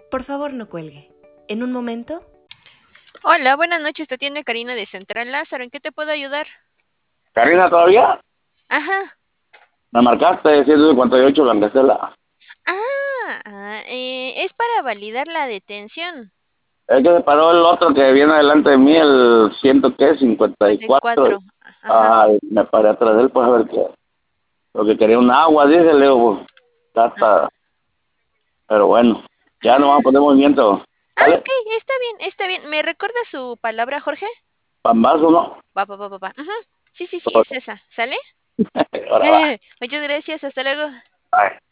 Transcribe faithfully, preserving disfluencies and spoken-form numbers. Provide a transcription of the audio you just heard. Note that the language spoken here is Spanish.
Por favor, no cuelgue. En un momento. Hola, buenas noches, te atiende Karina de Central Lázaro, ¿en qué te puedo ayudar? Karina, ¿todavía? Ajá. Me marcaste ciento cincuenta y ocho Blanquestela. Ah, ah, eh, es para validar la detención. Es que se paró el otro que viene adelante de mí, el ciento qué, cincuenta y cuatro. cincuenta y cuatro. Ajá. Ah, me paré atrás de él, pues a ver qué. Lo que quería un agua, dice, le digo, pues, ya Ajá. está. Pero bueno, ya no vamos a Ah, poner movimiento. ah, ¿Vale? ok, está bien, está bien. ¿Me recuerda su palabra, Jorge? Pambazo, ¿no? Va, va, va, va, va. Ujú. Sí, sí, sí, es esa. ¿Sale? Ahora va. Muchas gracias, hasta luego. Bye.